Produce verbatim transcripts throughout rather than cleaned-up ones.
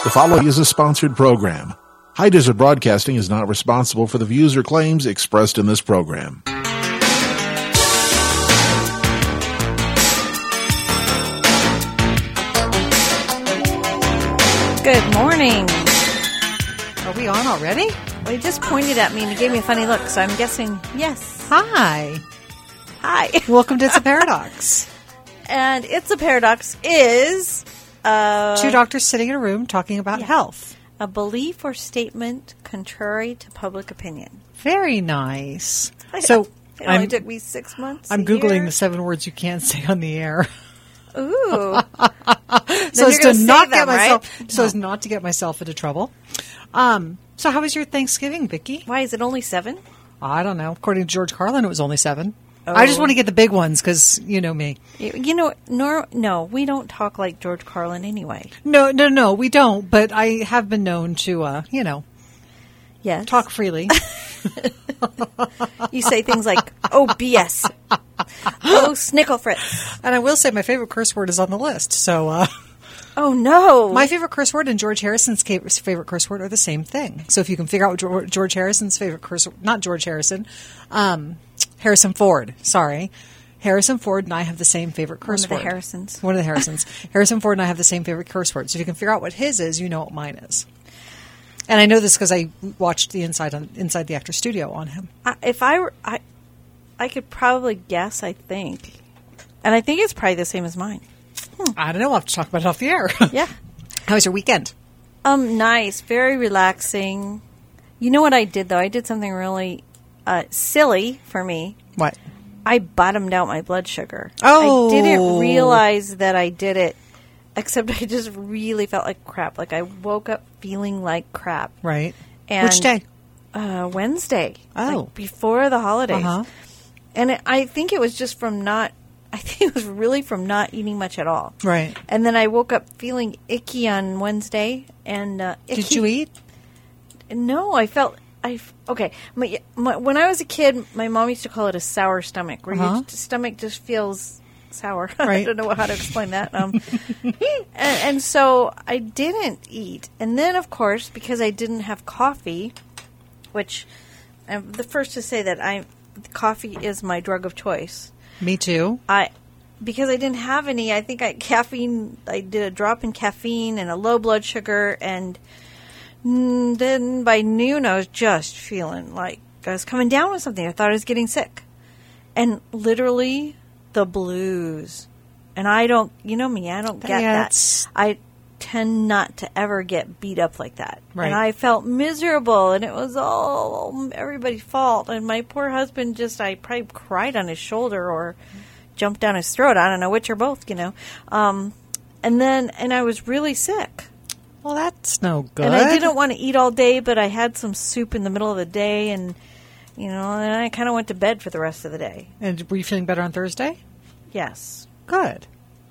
The following is a sponsored program. High Desert Broadcasting is not responsible for the views or claims expressed in this program. Good morning. Are we on already? Well, he just pointed at me and he gave me a funny look, so I'm guessing yes. Hi. Hi. Welcome to It's a Paradox. And It's a Paradox is uh, Two doctors sitting in a room talking about yeah. health. A belief or statement contrary to public opinion. Very nice. So it only I'm, took me six months. I'm a Googling year. the seven words you can't say on the air. Ooh. so as to not them, get myself right? so no. as not to get myself into trouble. Um, so how was your Thanksgiving, Vicki? Why is it only seven? I don't know. According to George Carlin, it was only seven. Oh. I just want to get the big ones because you know me. You, you know, nor, no, we don't talk like George Carlin anyway. No, no, no, we don't. But I have been known to, uh, you know, yes, talk freely. You say things like, "Oh, B S," "Oh, snickle fritz," and I will say my favorite curse word is on the list. So, uh, oh no, my favorite curse word and George Harrison's favorite curse word are the same thing. So, if you can figure out what George Harrison's favorite curse, not George Harrison, um, Harrison Ford. Sorry, Harrison Ford and I have the same favorite curse word. One of the Harrisons. One of the Harrisons. Harrison Ford and I have the same favorite curse word. So, if you can figure out what his is, you know what mine is. And I know this because I watched the Inside on Inside the Actor Studio on him. I, if I were, I, I could probably guess. I think, and I think it's probably the same as mine. Hmm. I don't know. We'll have to talk about it off the air. Yeah. How was your weekend? Um, nice, very relaxing. You know what I did though? I did something really uh, silly for me. What? I bottomed out my blood sugar. Oh, I didn't realize that I did it. Except I just really felt like crap. Like I woke up feeling like crap. Right. And, which day? Uh, Wednesday. Oh. Like before the holidays. Uh-huh. And it, I think it was just from not, I think it was really from not eating much at all. Right. And then I woke up feeling icky on Wednesday. And uh, icky. Did you eat? No, I felt, I, okay. My, my, when I was a kid, my mom used to call it a sour stomach, where uh-huh. your stomach just feels sour. Right. I don't know how to explain that. Um, and, and so I didn't eat. And then, of course, because I didn't have coffee, which I'm the first to say that I coffee is my drug of choice. Me too. I because I didn't have any. I think I caffeine. I did a drop in caffeine and a low blood sugar, and then by noon I was just feeling like I was coming down with something. I thought I was getting sick, and literally. The blues. And I don't, you know me, I don't get yeah, that. I tend not to ever get beat up like that. Right. And I felt miserable, and it was all everybody's fault. And my poor husband just, I probably cried on his shoulder or jumped down his throat. I don't know, which or both, you know. Um, and then, and I was really sick. Well, that's no good. And I didn't want to eat all day, but I had some soup in the middle of the day, and you know, and I kind of went to bed for the rest of the day. And were you feeling better on Thursday? Yes. Good.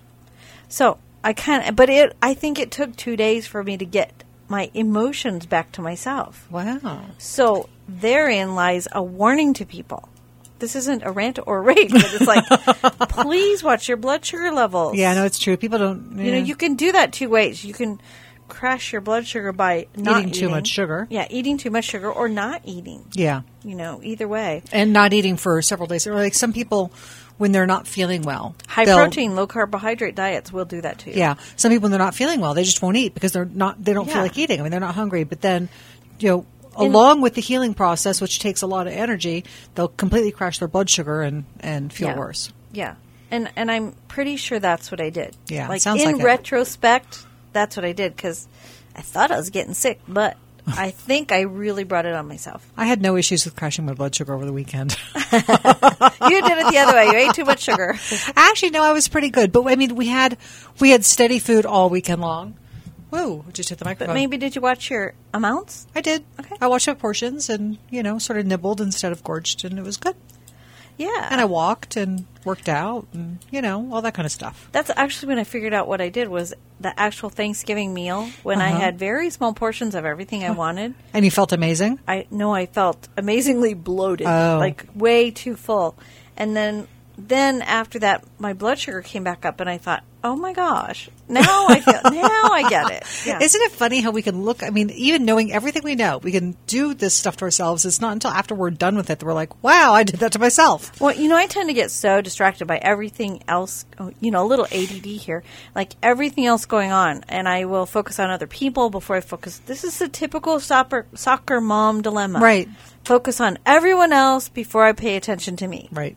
So I kind of, but it. I think it took two days for me to get my emotions back to myself. Wow. So therein lies a warning to people. This isn't a rant or a rage, but it's like, please watch your blood sugar levels. Yeah, no, it's true. People don't. Yeah. You know, you can do that two ways. You can crash your blood sugar by not eating, eating too much sugar. Yeah, eating too much sugar or not eating. Yeah. You know, either way. And not eating for several days. Or like some people, when they're not feeling well. High protein, low carbohydrate diets will do that too. Yeah. Some people, when they're not feeling well, they just won't eat because they're not, they don't yeah. feel like eating. I mean, they're not hungry. But then, you know, along with the healing process, which takes a lot of energy, they'll completely crash their blood sugar and, and feel yeah. worse. Yeah. And and I'm pretty sure that's what I did. Yeah, like sounds in like it. retrospect, that's what I did because I thought I was getting sick, but I think I really brought it on myself. I had no issues with crashing my blood sugar over the weekend. You did it the other way. You ate too much sugar. Actually, no, I was pretty good. But I mean, we had we had steady food all weekend long. Whoa, just hit the microphone. But maybe did you watch your amounts? I did. Okay. I watched my portions and, you know, sort of nibbled instead of gorged, and it was good. Yeah. And I walked and worked out and, you know, all that kind of stuff. That's actually when I figured out what I did was the actual Thanksgiving meal when Uh-huh. I had very small portions of everything I wanted. And you felt amazing? I no, I felt amazingly bloated, Oh. like way too full. And then then after that, my blood sugar came back up, and I thought, oh my gosh, now I feel, now I get it. Yeah. Isn't it funny how we can look, I mean, even knowing everything we know, we can do this stuff to ourselves. It's not until after we're done with it that we're like, wow, I did that to myself. Well, you know, I tend to get so distracted by everything else, you know, a little A D D here, like everything else going on, and I will focus on other people before I focus. This is the typical soccer, soccer mom dilemma. Right. Focus on everyone else before I pay attention to me. Right.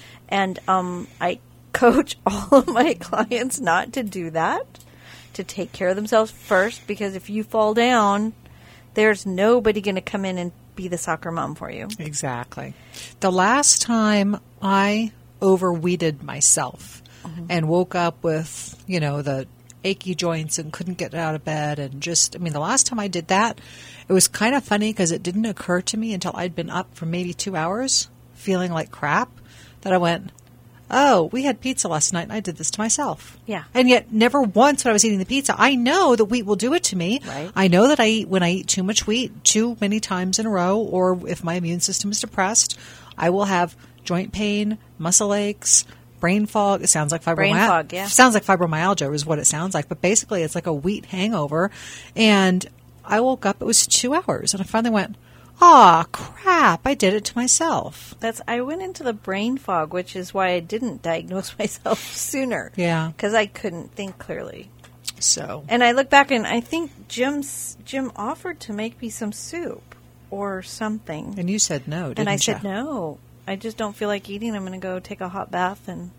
And um, I coach all of my clients not to do that, to take care of themselves first, because if you fall down, there's nobody going to come in and be the soccer mom for you. Exactly. The last time I overweeded myself mm-hmm. and woke up with, you know, the achy joints and couldn't get out of bed and just, I mean, the last time I did that, it was kind of funny because it didn't occur to me until I'd been up for maybe two hours feeling like crap that I went, oh, we had pizza last night and I did this to myself. Yeah. And yet never once when I was eating the pizza, I know that wheat will do it to me. Right. I know that I eat when I eat too much wheat too many times in a row, or if my immune system is depressed, I will have joint pain, muscle aches, brain fog. It sounds like fibromyalgia. Brain fog, yeah. Sounds like fibromyalgia is what it sounds like. But basically it's like a wheat hangover. And I woke up, it was two hours. And I finally went, aw, crap, I did it to myself. That's I went into the brain fog, which is why I didn't diagnose myself sooner. Yeah. Because I couldn't think clearly. So. And I look back and I think Jim's, Jim offered to make me some soup or something. And you said no, didn't you? And I said no. I just don't feel like eating. I'm going to go take a hot bath. And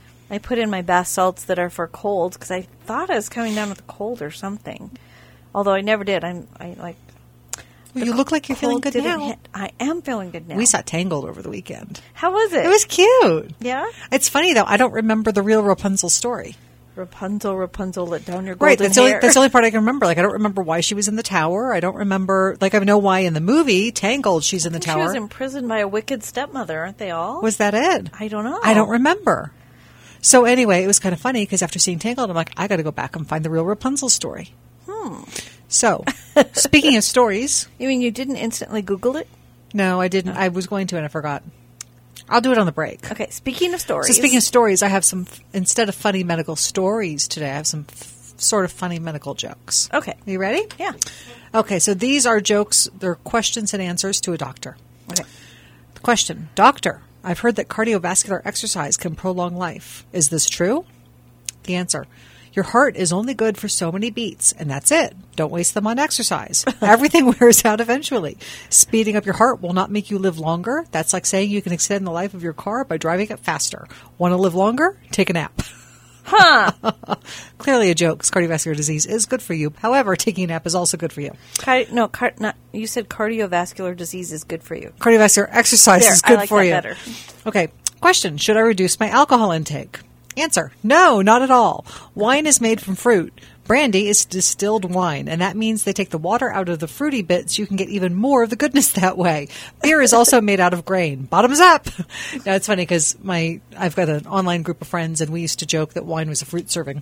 I put in my bath salts that are for colds because I thought I was coming down with a cold or something. Although I never did. I'm I like. Well, you look like you're feeling good now. Hit. I am feeling good now. We saw Tangled over the weekend. How was it? It was cute. Yeah? It's funny, though. I don't remember the real Rapunzel story. Rapunzel, Rapunzel, let down your golden right, that's hair. the only, that's the only part I can remember. Like, I don't remember why she was in the tower. I don't remember, like, I know why in the movie, Tangled, she's in the tower. She was imprisoned by a wicked stepmother, aren't they all? Was that it? I don't know. I don't remember. So anyway, it was kind of funny, because after seeing Tangled, I'm like, I got to go back and find the real Rapunzel story. Hmm. So, speaking of stories. You mean you didn't instantly Google it? No, I didn't. I was going to, and I forgot. I'll do it on the break. Okay, speaking of stories. So speaking of stories, I have some, instead of funny medical stories today, I have some f- sort of funny medical jokes. Okay. Are you ready? Yeah. Okay, so these are jokes, they're questions and answers to a doctor. Okay. The question, Doctor, I've heard that cardiovascular exercise can prolong life. Is this true? The answer, your heart is only good for so many beats, and that's it. Don't waste them on exercise. Everything wears out eventually. Speeding up your heart will not make you live longer. That's like saying you can extend the life of your car by driving it faster. Want to live longer? Take a nap. Huh. Clearly a joke, 'cause cardiovascular disease is good for you. However, taking a nap is also good for you. Car- no, car- not, you said cardiovascular disease is good for you. Cardiovascular exercise There, is good I like for that you. better. Okay, question. Should I reduce my alcohol intake? Answer, no, not at all. Wine is made from fruit. Brandy is distilled wine, and that means they take the water out of the fruity bits. You can get even more of the goodness that way. Beer is also made out of grain. Bottoms up! Now, it's funny because my I've got an online group of friends, and we used to joke that wine was a fruit serving.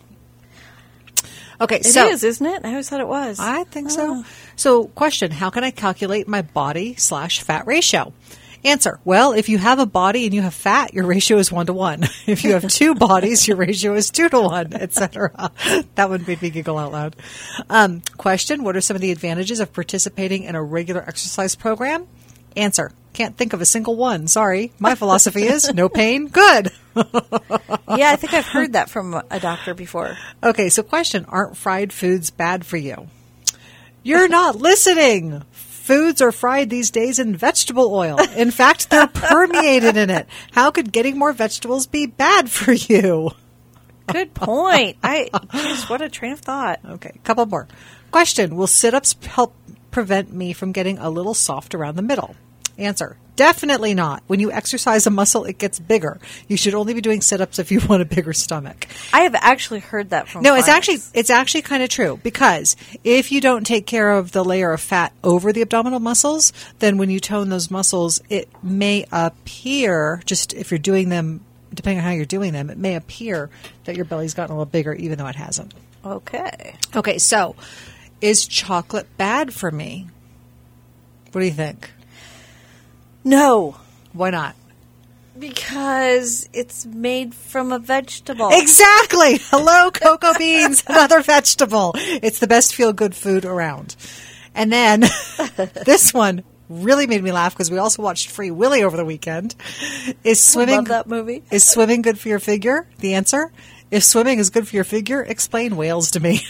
Okay, It so is, isn't it? I always thought it was. I think Oh. so. So, question, how can I calculate my body slash fat ratio? Answer, well, if you have a body and you have fat, your ratio is one to one. If you have two bodies, your ratio is two to one, et cetera. That one made me giggle out loud. Um, question, what are some of the advantages of participating in a regular exercise program? Answer, can't think of a single one. Sorry. My philosophy is no pain, good. Yeah, I think I've heard that from a doctor before. Okay, so question, aren't fried foods bad for you? You're not listening. Foods are fried these days in vegetable oil. In fact, they're permeated in it. How could getting more vegetables be bad for you? Good point. I geez, what a train of thought. Okay, a couple more. Question, will sit-ups help prevent me from getting a little soft around the middle? Answer, definitely not. When you exercise a muscle, it gets bigger. You should only be doing sit-ups if you want a bigger stomach. I have actually heard that from No, it's clients. actually it's actually kind of true, because if you don't take care of the layer of fat over the abdominal muscles, then when you tone those muscles, it may appear, just if you're doing them, depending on how you're doing them, it may appear that your belly's gotten a little bigger even though it hasn't. Okay. Okay, so is chocolate bad for me? What do you think? No. Why not? Because it's made from a vegetable. Exactly. Hello, cocoa beans, another vegetable. It's the best feel-good food around. And then this one really made me laugh because we also watched Free Willy over the weekend. Is swimming I love that movie. Is swimming good for your figure? The answer: if swimming is good for your figure, explain whales to me.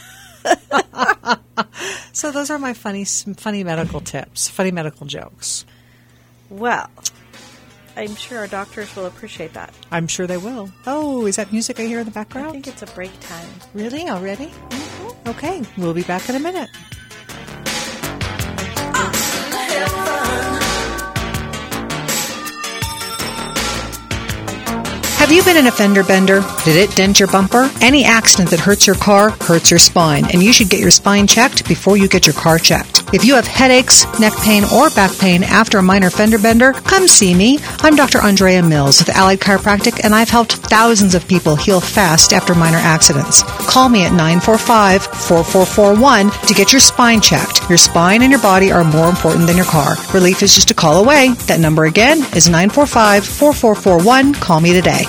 So those are my funny, funny medical tips, funny medical jokes. Well, I'm sure our doctors will appreciate that. I'm sure they will. Oh, is that music I hear in the background? I think it's a break time. Really? Already? Mm-hmm. Okay, we'll be back in a minute. Have you been in a fender bender? Did it dent your bumper? Any accident that hurts your car hurts your spine, and you should get your spine checked before you get your car checked. If you have headaches, neck pain, or back pain after a minor fender bender, come see me. I'm Doctor Andrea Mills with Allied Chiropractic, and I've helped thousands of people heal fast after minor accidents. Call me at nine four five, four four four one to get your spine checked. Your spine and your body are more important than your car. Relief is just a call away. That number again is nine four five, four four four one. Call me today.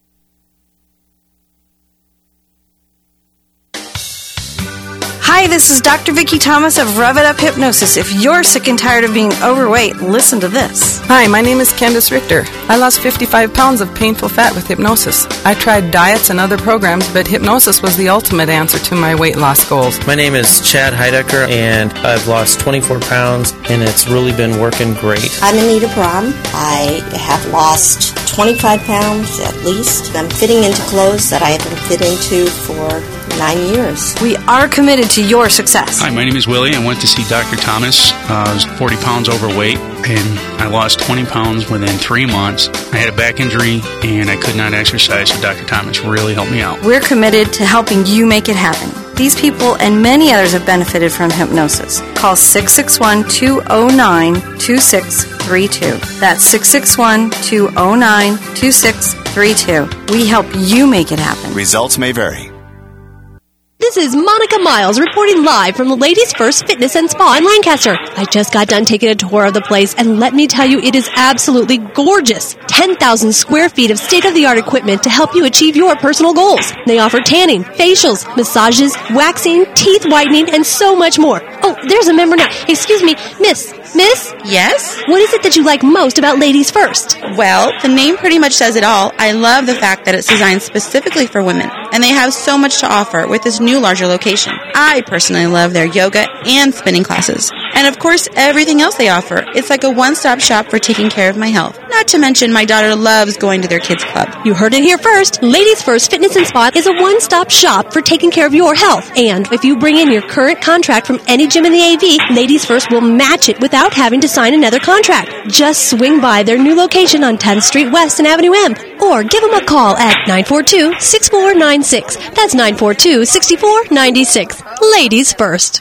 Hi, this is Doctor Vicki Thomas of Rev It Up Hypnosis. If you're sick and tired of being overweight, listen to this. Hi, my name is Candace Richter. I lost fifty-five pounds of painful fat with hypnosis. I tried diets and other programs, but hypnosis was the ultimate answer to my weight loss goals. My name is Chad Heidecker, and I've lost twenty-four pounds, and it's really been working great. I'm Anita Brahm. I have lost twenty-five pounds at least. I'm fitting into clothes that I haven't fit into for nine years. We are committed to your success. Hi, my name is Willie. I went to see Doctor Thomas. Uh, I was forty pounds overweight, and I lost twenty pounds within three months. I had a back injury, and I could not exercise, so Doctor Thomas really helped me out. We're committed to helping you make it happen. These people and many others have benefited from hypnosis. Call six six one, two oh nine, two six three two. That's six six one, two oh nine, two six three two. We help you make it happen. Results may vary. This is Monica Miles reporting live from the Ladies First Fitness and Spa in Lancaster. I just got done taking a tour of the place, and let me tell you, it is absolutely gorgeous. ten thousand square feet of state-of-the-art equipment to help you achieve your personal goals. They offer tanning, facials, massages, waxing, teeth whitening, and so much more. Oh, there's a member now. Excuse me, Miss. Miss? Yes? What is it that you like most about Ladies First? Well, the name pretty much says it all. I love the fact that it's designed specifically for women, and they have so much to offer with this new larger location. I personally love their yoga and spinning classes. And of course, everything else they offer. It's like a one-stop shop for taking care of my health. Not to mention, my daughter loves going to their kids' club. You heard it here first. Ladies First Fitness and Spa is a one-stop shop for taking care of your health. And if you bring in your current contract from any gym in the A V, Ladies First will match it without having to sign another contract. Just swing by their new location on tenth Street West and Avenue M. Or give them a call at nine four two, six four nine six. That's nine four two, six four nine six. Ladies First.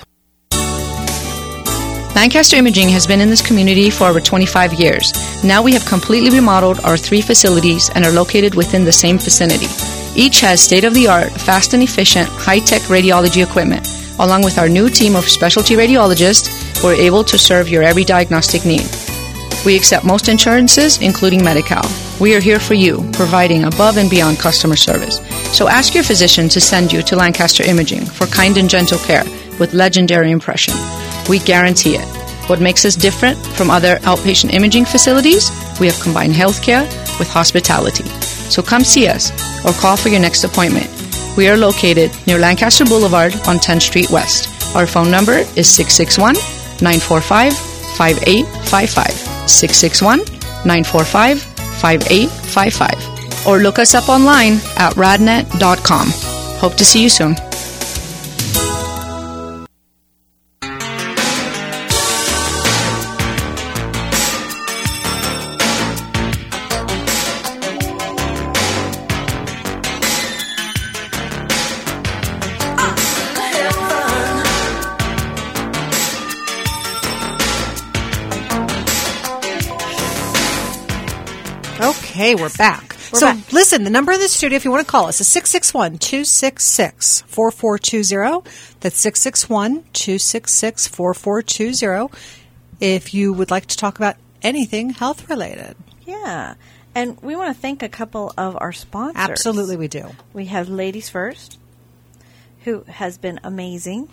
Lancaster Imaging has been in this community for over twenty-five years. Now we have completely remodeled our three facilities and are located within the same vicinity. Each has state-of-the-art, fast and efficient, high-tech radiology equipment. Along with our new team of specialty radiologists, we're able to serve your every diagnostic need. We accept most insurances, including Medi-Cal. We are here for you, providing above and beyond customer service. So ask your physician to send you to Lancaster Imaging for kind and gentle care with legendary impression. We guarantee it. What makes us different from other outpatient imaging facilities? We have combined healthcare with hospitality. So come see us or call for your next appointment. We are located near Lancaster Boulevard on tenth Street West. Our phone number is six six one, nine four five, five eight five five. six six one, nine four five, five eight five five. Or look us up online at radnet dot com. Hope to see you soon. Okay, we're back. We're so back. Listen, the number in the studio, if you want to call us, is six six one, two six six, four four two zero. That's six six one, two six six, four four two zero. If you would like to talk about anything health-related. Yeah. And we want to thank a couple of our sponsors. Absolutely, we do. We have Ladies First, who has been amazing.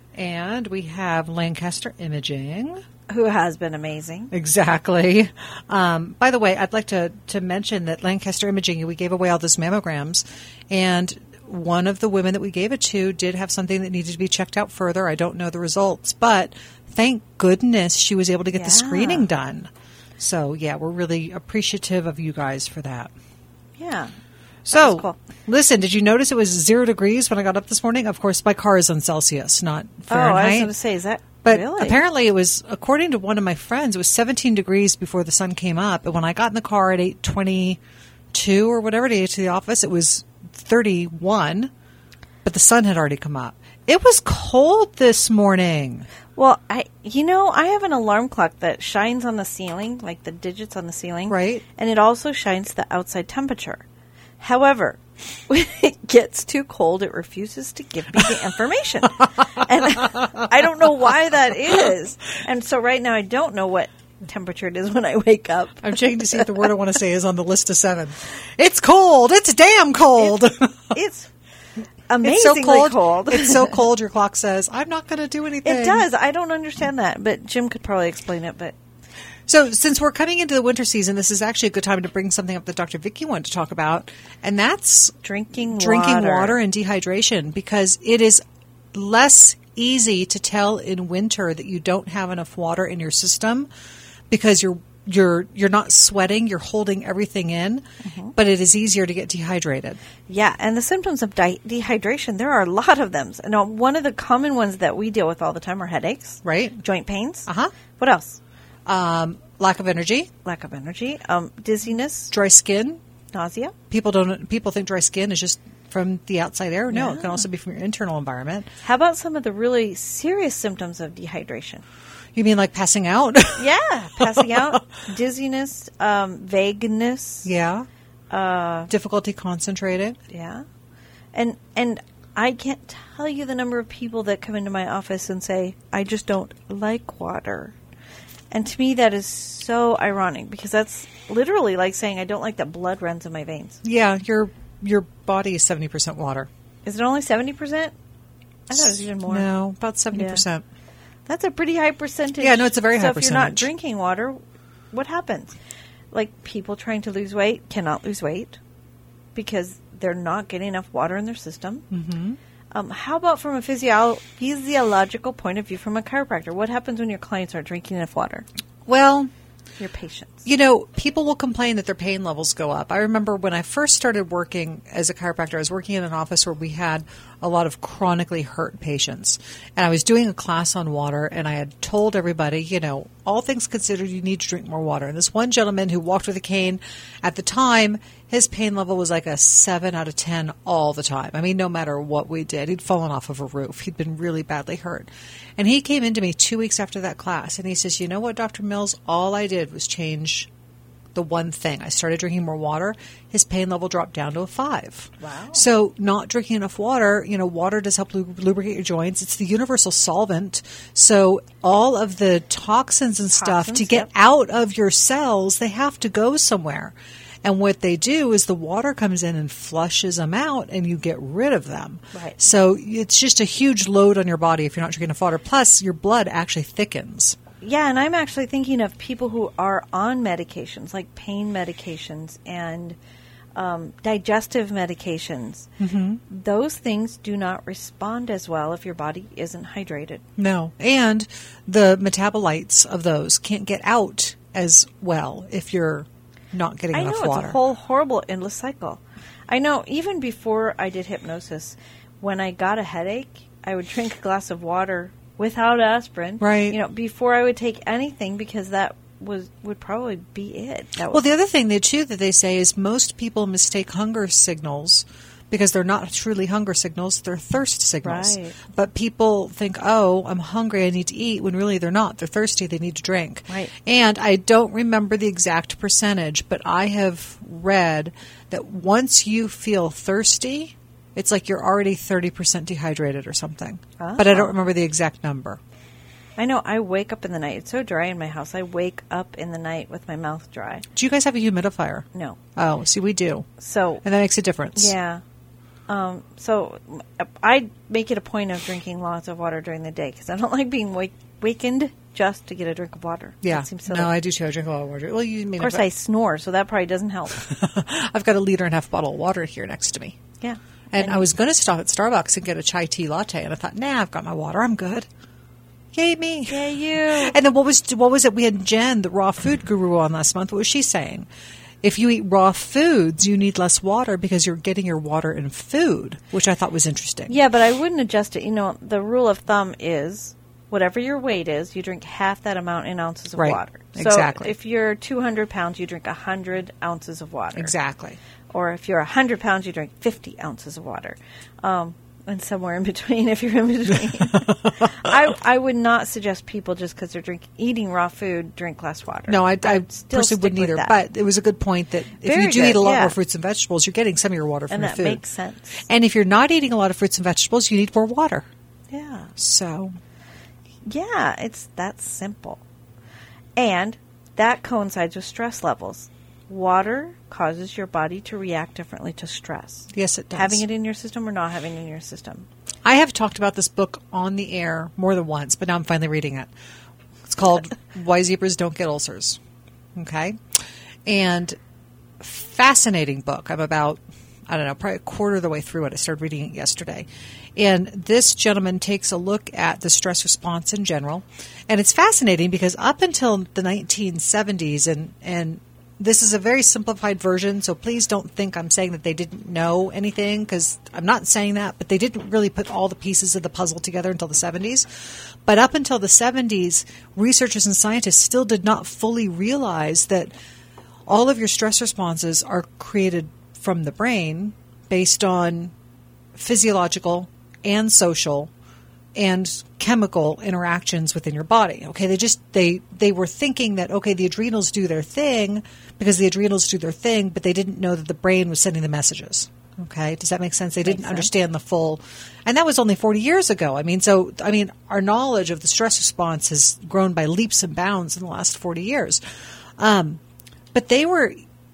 And we have Lancaster Imaging, who has been amazing. Exactly. Um, by the way, I'd like to, to mention that Lancaster Imaging, we gave away all those mammograms, and one of the women that we gave it to did have something that needed to be checked out further. I don't know the results, but thank goodness she was able to get yeah. the screening done. So, yeah, we're really appreciative of you guys for that. Yeah. So, cool. Listen, did you notice it was zero degrees when I got up this morning? Of course, my car is on Celsius, not Fahrenheit. Oh, I was going to say, is that But really? apparently it was, according to one of my friends, it was seventeen degrees before the sun came up. And when I got in the car at eight twenty-two or whatever to get to the office, it was thirty-one, but the sun had already come up. It was cold this morning. Well, I, you know, I have an alarm clock that shines on the ceiling, like the digits on the ceiling. Right. And it also shines the outside temperature. However, when it gets too cold, it refuses to give me the information. And I don't know why that is. And so right now I don't know what temperature it is when I wake up. I'm checking to see if the word I want to say is on the list of seven. It's cold. It's damn cold. It's, it's amazingly it's so cold. cold. It's so cold your clock says, I'm not going to do anything. It does. I don't understand that, but Jim could probably explain it. But So since we're cutting into the winter season, this is actually a good time to bring something up that Doctor Vicky wanted to talk about, and that's drinking drinking water. water and dehydration, because it is less easy to tell in winter that you don't have enough water in your system because you're you're you're not sweating, you're holding everything in, mm-hmm. but it is easier to get dehydrated. Yeah, and the symptoms of di- dehydration, there are a lot of them. Now, one of the common ones that we deal with all the time are headaches, right? Joint pains. Uh-huh. What else? Um, lack of energy. Lack of energy. Um, dizziness. Dry skin. Nausea. People don't. People think dry skin is just from the outside air. No, Yeah. it can also be from your internal environment. How about some of the really serious symptoms of dehydration? You mean like passing out? Yeah, passing out, dizziness, um, vagueness. Yeah. Uh, Difficulty concentrating. Yeah. And and I can't tell you the number of people that come into my office and say, I just don't like water. And to me, that is so ironic, because that's literally like saying I don't like that blood runs in my veins. Yeah, your your body is seventy percent water. Is it only seventy percent? I thought it was even more. No, about seventy percent. Yeah. That's a pretty high percentage. Yeah, no, it's a very so high if you're not percentage. drinking water, what happens? Like, people trying to lose weight cannot lose weight because they're not getting enough water in their system. Mm-hmm. Um, how about from a physio- physiological point of view, from a chiropractor? What happens when your clients aren't drinking enough water? Well, your patients. You know, people will complain that their pain levels go up. I remember when I first started working as a chiropractor, I was working in an office where we had a lot of chronically hurt patients. And I was doing a class on water, and I had told everybody, you know, all things considered, you need to drink more water. And this one gentleman who walked with a cane, at the time, his pain level was like a seven out of ten all the time. I mean, no matter what we did. He'd fallen off of a roof. He'd been really badly hurt. And he came into me two weeks after that class, and he says, you know what, Doctor Mills, all I did was change the one thing. I started drinking more water. His pain level dropped down to a five. Wow. So not drinking enough water, you know, water does help lub- lubricate your joints. It's the universal solvent. So all of the toxins and stuff Toxins, to get yep. out of your cells, they have to go somewhere. And what they do is the water comes in and flushes them out, and you get rid of them. Right. So it's just a huge load on your body if you're not drinking enough water. Plus, your blood actually thickens. Yeah, and I'm actually thinking of people who are on medications, like pain medications and um, digestive medications. Mm-hmm. Those things do not respond as well if your body isn't hydrated. No. And the metabolites of those can't get out as well if you're not getting I enough know, water. It's a whole horrible endless cycle. I know, even before I did hypnosis, when I got a headache, I would drink a glass of water without aspirin. Right. You know, before I would take anything, because that was would probably be it. That Well, was, the other thing, that, too, that they say is most people mistake hunger signals because they're not truly hunger signals, they're thirst signals. Right. But people think, oh, I'm hungry, I need to eat, when really they're not. They're thirsty, they need to drink. Right. And I don't remember the exact percentage, but I have read that once you feel thirsty, it's like you're already thirty percent dehydrated or something. Oh. But I don't remember the exact number. I know. I wake up in the night. It's so dry in my house. I wake up in the night with my mouth dry. Do you guys have a humidifier? No. Oh, see, we do. So, and that makes a difference. Yeah. Um, so I make it a point of drinking lots of water during the day because I don't like being wake- wakened just to get a drink of water. Yeah. That seems silly. No, I do too. I drink a lot of water. Well, you mean of course, I snore, so that probably doesn't help. I've got a liter and a half bottle of water here next to me. Yeah. And, And- I was going to stop at Starbucks and get a chai tea latte, and I thought, nah, I've got my water. I'm good. Yay me. Yay you. And then what was what was it? We had Jen, the raw food guru, on last month. What was she saying? If you eat raw foods, you need less water because you're getting your water in food, which I thought was interesting. Yeah, but I wouldn't adjust it. You know, the rule of thumb is whatever your weight is, you drink half that amount in ounces of Right. water. So Exactly. if you're two hundred pounds, you drink one hundred ounces of water. Exactly. Or if you're one hundred pounds, you drink fifty ounces of water. Um, and somewhere in between, if you're in between. I I would not suggest people, just because they're drink, eating raw food, drink less water. No, I, I I'd still personally stick wouldn't with either. that. But it was a good point that if Very you do good, eat a lot yeah. more fruits and vegetables, you're getting some of your water from And your that food. makes sense. And if you're not eating a lot of fruits and vegetables, you need more water. Yeah. So, Yeah, it's that simple. And that coincides with stress levels. Water causes your body to react differently to stress. yes, it does. Having it in your system or not having it in your system. I have talked about this book on the air more than once, but now I'm finally reading it. It's called Why Zebras Don't Get Ulcers. Okay? And fascinating book. I'm about, I don't know, probably a quarter of the way through it. I started reading it yesterday. And this gentleman takes a look at the stress response in general. And it's fascinating because up until the nineteen seventies, and, and this is a very simplified version, so please don't think I'm saying that they didn't know anything, because I'm not saying that, but they didn't really put all the pieces of the puzzle together until the seventies. But up until the seventies, researchers and scientists still did not fully realize that all of your stress responses are created from the brain based on physiological and social and chemical interactions within your body. Okay, they just they they were thinking that, okay, the adrenals do their thing because the adrenals do their thing, but they didn't know that the brain was sending the messages. Okay, does that make sense? They didn't Makes sense. understand the full, and that was only forty years ago. I mean, so I mean, our knowledge of the stress response has grown by leaps and bounds in the last forty years. Um, but they were,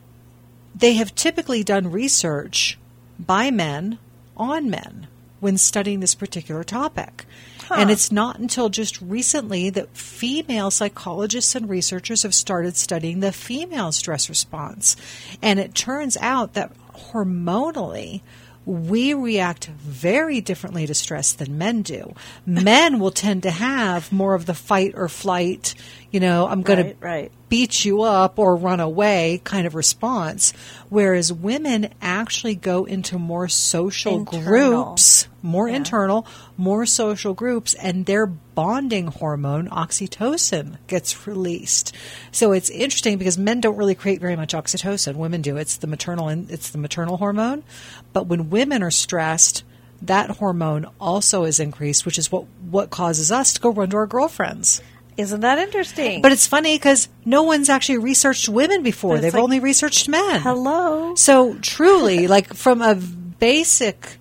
they have typically done research by men on men when studying this particular topic. Huh. And it's not until just recently that female psychologists and researchers have started studying the female stress response. And it turns out that hormonally, we react very differently to stress than men do. Men will tend to have more of the fight or flight, you know, I'm going Right, to right. beat you up or run away kind of response, whereas women actually go into more social Internal. groups, more Yeah. internal, more social groups, and their bonding hormone, oxytocin, gets released. So it's interesting because men don't really create very much oxytocin. Women do. It's the maternal and it's the maternal hormone. But when women are stressed, that hormone also is increased, which is what, what causes us to go run to our girlfriends. Isn't that interesting? But it's funny because no one's actually researched women before. But it's They've like, only researched men. Hello? So truly, like from a basic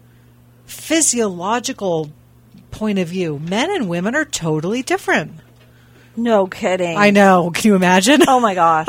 physiological point of view, men and women are totally different. No kidding. I know. Can you imagine? Oh my gosh.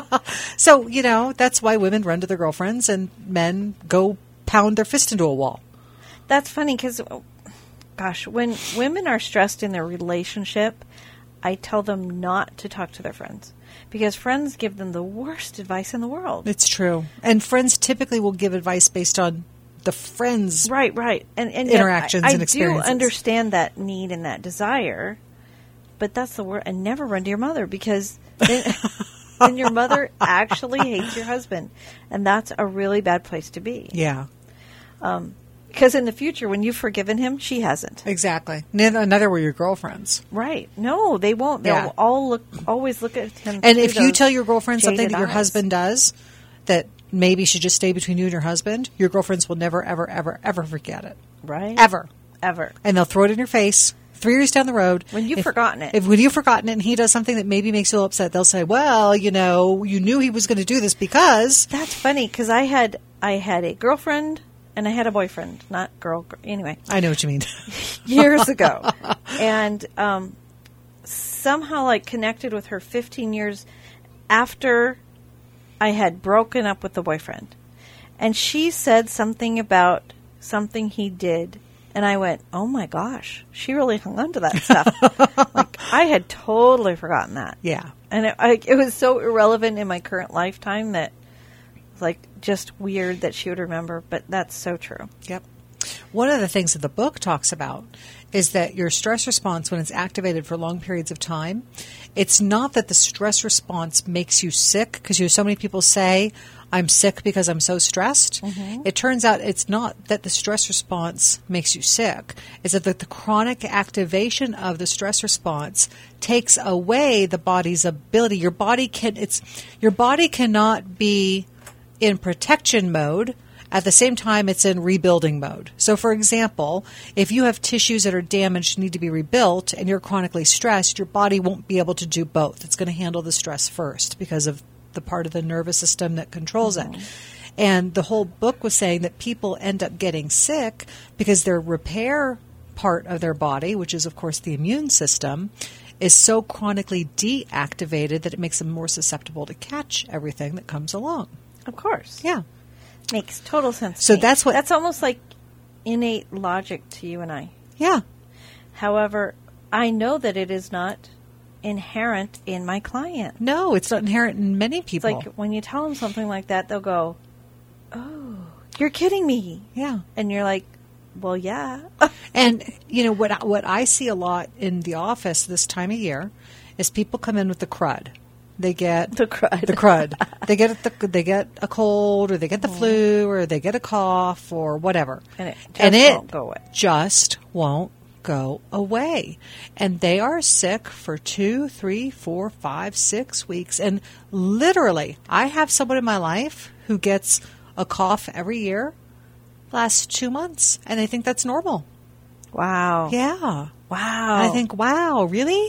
So, you know, that's why women run to their girlfriends and men go pound their fist into a wall. That's funny because, gosh, when women are stressed in their relationship, I tell them not to talk to their friends because friends give them the worst advice in the world. It's true. And friends typically will give advice based on the friends' Right, right. And, and yet interactions I, and I experiences. do understand that need and that desire, but that's the word. And never run to your mother because then, then your mother actually hates your husband. And that's a really bad place to be. Yeah. Um, because in the future, when you've forgiven him, she hasn't. Exactly. Neither, neither were your girlfriends. Right. No, they won't. They'll Yeah. all look, always look at him. And through if you those tell your girlfriend something jaded that your eyes. husband does that maybe should just stay between you and your husband, your girlfriends will never, ever, ever, ever forget it. Right. Ever. Ever. And they'll throw it in your face three years down the road. When you've If- forgotten it. If when you've forgotten it and he does something that maybe makes you a little upset, they'll say, well, you know, you knew he was going to do this because... That's funny because I had I had a girlfriend and I had a boyfriend, not girl. gr- Anyway, I know what you mean. years ago, and um, somehow like connected with her fifteen years after I had broken up with the boyfriend. And she said something about something he did. And I went, oh my gosh, she really hung on to that stuff. Like, I had totally forgotten that. Yeah. And it, I, it was so irrelevant in my current lifetime that it was like just weird that she would remember. But that's so true. Yep. One of the things that the book talks about is that your stress response, when it's activated for long periods of time, it's not that the stress response makes you sick, because you know, so many people say, I'm sick because I'm so stressed. Mm-hmm. It turns out it's not that the stress response makes you sick. It's that the, the chronic activation of the stress response takes away the body's ability. Your body can, it's, your body cannot be in protection mode. At the same time, it's in rebuilding mode. So, for example, if you have tissues that are damaged and need to be rebuilt and you're chronically stressed, your body won't be able to do both. It's going to handle the stress first because of the part of the nervous system that controls mm-hmm. it. And the whole book was saying that people end up getting sick because their repair part of their body, which is, of course, the immune system, is so chronically deactivated that it makes them more susceptible to catch everything that comes along. Of course. Yeah. Makes total sense. So to me. that's what... That's almost like innate logic to you and I. Yeah. However, I know that it is not inherent in my client. No, it's not inherent in many people. It's like when you tell them something like that, they'll go, oh, you're kidding me. Yeah. And you're like, well, yeah. And, you know, what what I see a lot in the office this time of year is people come in with the crud. They get the crud. The crud. They get the, they get a cold, or they get the mm. flu, or they get a cough, or whatever, and it just and it won't go away. Just won't go away. And they are sick for two, three, four, five, six weeks. And literally, I have someone in my life who gets a cough every year, last two months, and they think that's normal. Wow. Yeah. Wow. And I think, wow, really?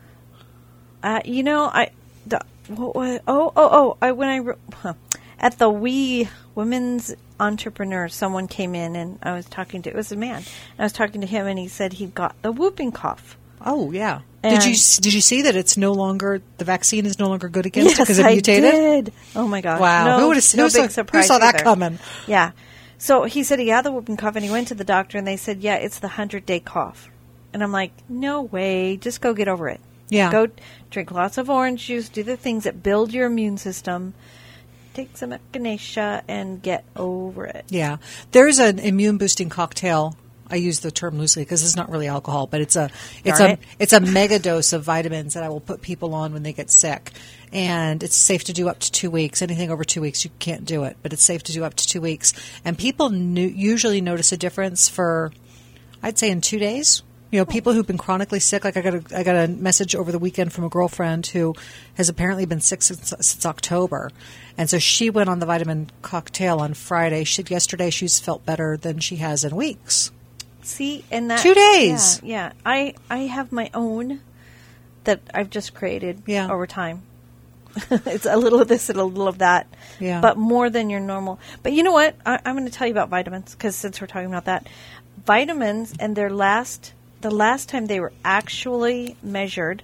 Uh, you know, I. The, what, what, oh, oh, oh! I when I huh, at the We Women's Entrepreneur, someone came in and I was talking to. It was a man. I was talking to him, and he said he got the whooping cough. Oh yeah! And did you did you see that it's no longer, the vaccine is no longer good against yes, it because it I mutated? Did. Oh my gosh! Wow! No, who, who, no saw, big surprise who saw that either. coming? Yeah. So he said he had the whooping cough, and he went to the doctor, and they said, "Yeah, it's the hundred day cough." And I'm like, "No way! Just go get over it." Yeah. Go drink lots of orange juice, do the things that build your immune system, take some echinacea, and get over it. Yeah. There's an immune boosting cocktail. I use the term loosely because it's not really alcohol, but it's a it's Darn a it. it's a mega dose of vitamins that I will put people on when they get sick. And it's safe to do up to two weeks. Anything over two weeks, you can't do it, but it's safe to do up to two weeks. And people nu- usually notice a difference for, I'd say, in two days. You know, people who've been chronically sick, like I got a, I got a message over the weekend from a girlfriend who has apparently been sick since, since October. And so she went on the vitamin cocktail on Friday. She, yesterday she's felt better than she has in weeks. See, and that... Two days. Yeah, yeah. I, I have my own that I've just created yeah. over time. It's a little of this and a little of that. Yeah. But more than your normal. But you know what? I, I'm going to tell you about vitamins, because since we're talking about that. Vitamins and their last... The last time they were actually measured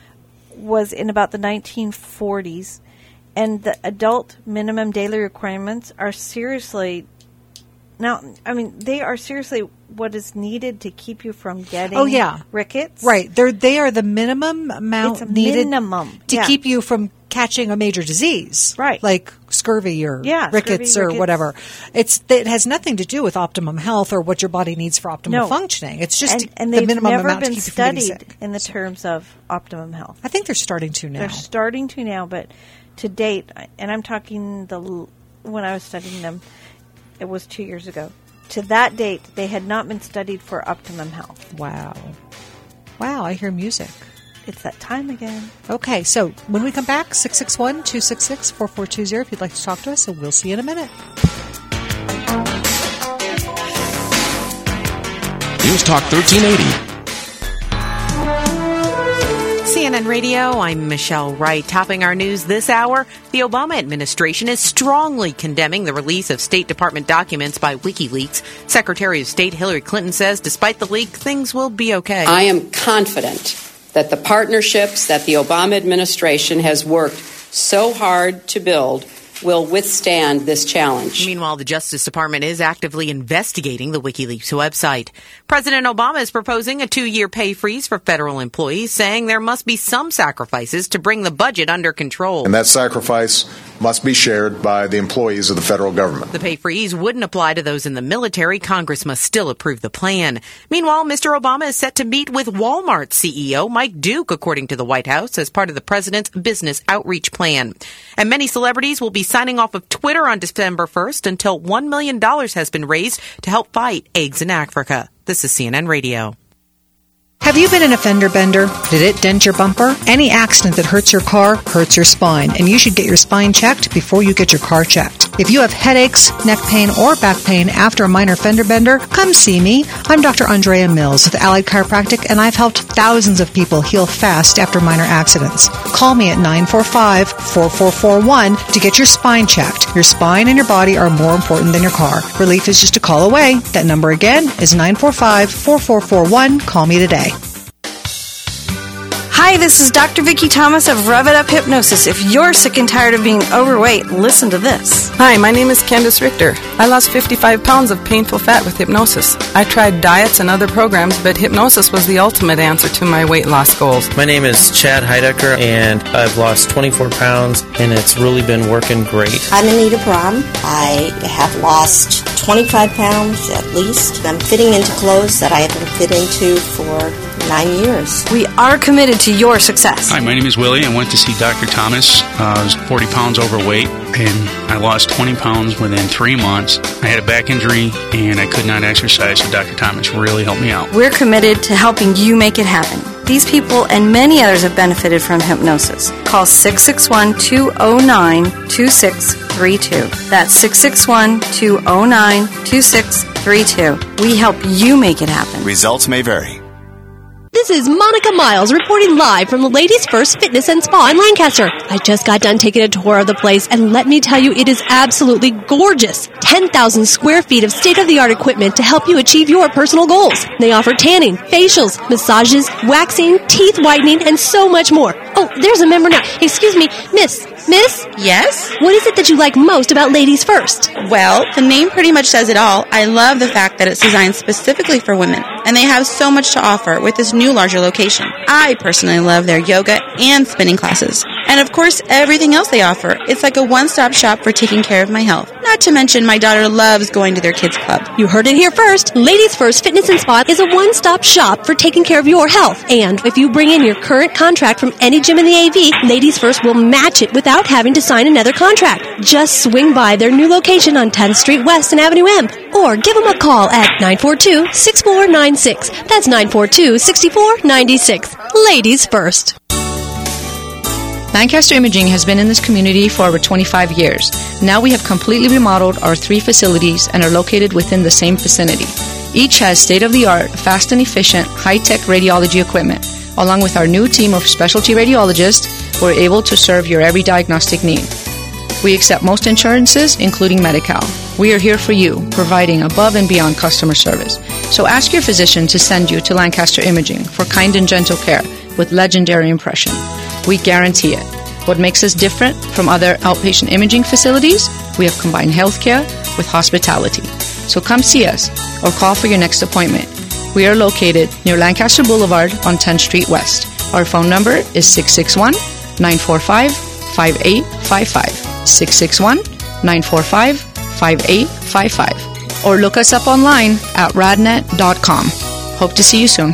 was in about the nineteen forties, and the adult minimum daily requirements are seriously now. I mean, they are seriously what is needed to keep you from getting oh, yeah. rickets. Right. They're they are the minimum amount it's a needed minimum. to yeah. keep you from catching a major disease, right? Like scurvy or yeah, rickets scurvy, or rickets. whatever. It's it has nothing to do with optimum health or what your body needs for optimal no. functioning. It's just and, and the they've minimum never amount been to keep you from getting studied sick. in the terms of optimum health. I think they're starting to now. They're starting to now, but to date, and I'm talking the when I was studying them, it was two years ago. To that date, they had not been studied for optimum health. Wow. Wow, I hear music. It's that time again. Okay, so when we come back, six six one, two six six, four four two zero if you'd like to talk to us, and we'll see you in a minute. News Talk thirteen eighty. C N N Radio, I'm Michelle Wright. Topping our news this hour, the Obama administration is strongly condemning the release of State Department documents by WikiLeaks. Secretary of State Hillary Clinton says despite the leak, things will be okay. I am confident that the partnerships that the Obama administration has worked so hard to build will withstand this challenge. Meanwhile, the Justice Department is actively investigating the WikiLeaks website. President Obama is proposing a two-year pay freeze for federal employees, saying there must be some sacrifices to bring the budget under control. And that sacrifice must be shared by the employees of the federal government. The pay freeze wouldn't apply to those in the military. Congress must still approve the plan. Meanwhile, Mister Obama is set to meet with Walmart C E O Mike Duke, according to the White House, as part of the president's business outreach plan. And many celebrities will be signing off of Twitter on December first until one million dollars has been raised to help fight AIDS in Africa. This is C N N Radio. Have you been in a fender bender? Did it dent your bumper? Any accident that hurts your car hurts your spine, and you should get your spine checked before you get your car checked. If you have headaches, neck pain, or back pain after a minor fender bender, come see me. I'm Doctor Andrea Mills with Allied Chiropractic, and I've helped thousands of people heal fast after minor accidents. Call me at nine four five, four four four one to get your spine checked. Your spine and your body are more important than your car. Relief is just a call away. That number again is nine four five, four four four one. Call me today. Hi, this is Doctor Vicki Thomas of Rev It Up Hypnosis. If you're sick and tired of being overweight, listen to this. Hi, my name is Candace Richter. I lost fifty-five pounds of painful fat with hypnosis. I tried diets and other programs, but hypnosis was the ultimate answer to my weight loss goals. My name is Chad Heidecker, and I've lost twenty-four pounds, and it's really been working great. I'm Anita Brahm. I have lost twenty-five pounds at least. I'm fitting into clothes that I haven't fit into for nine years. We are committed to your success. Hi, my name is Willie. I went to see Doctor Thomas. Uh, I was forty pounds overweight, and I lost twenty pounds within three months. I had a back injury, and I could not exercise, so Doctor Thomas really helped me out. We're committed to helping you make it happen. These people and many others have benefited from hypnosis. Call six six one, two oh nine, two six three two. That's six six one, two oh nine, two six three two. We help you make it happen. Results may vary. This is Monica Miles reporting live from the Ladies First Fitness and Spa in Lancaster. I just got done taking a tour of the place, and let me tell you, it is absolutely gorgeous. ten thousand square feet of state-of-the-art equipment to help you achieve your personal goals. They offer tanning, facials, massages, waxing, teeth whitening, and so much more. Oh, there's a member now. Excuse me, Miss. Miss? Yes? What is it that you like most about Ladies First? Well, the name pretty much says it all. I love the fact that it's designed specifically for women, and they have so much to offer with this new larger location. I personally love their yoga and spinning classes. And of course, everything else they offer. It's like a one-stop shop for taking care of my health. Not to mention, my daughter loves going to their kids' club. You heard it here first. Ladies First Fitness and Spa is a one-stop shop for taking care of your health. And if you bring in your current contract from any gym in the A V, Ladies First will match it without having to sign another contract. Just swing by their new location on tenth Street West and Avenue M, or give them a call at nine four two, six four nine six. That's nine four two, six four nine six. Ladies First. Lancaster Imaging has been in this community for over twenty-five years. Now we have completely remodeled our three facilities and are located within the same vicinity. Each has state-of-the-art, fast and efficient, high-tech radiology equipment. Along with our new team of specialty radiologists, we're able to serve your every diagnostic need. We accept most insurances, including Medi-Cal. We are here for you, providing above and beyond customer service. So ask your physician to send you to Lancaster Imaging for kind and gentle care with legendary impression. We guarantee it. What makes us different from other outpatient imaging facilities? We have combined healthcare with hospitality. So come see us or call for your next appointment. We are located near Lancaster Boulevard on tenth Street West. Our phone number is six six one, nine four five, five eight five five. six six one, nine four five, five eight five five. Or look us up online at radnet dot com. Hope to see you soon.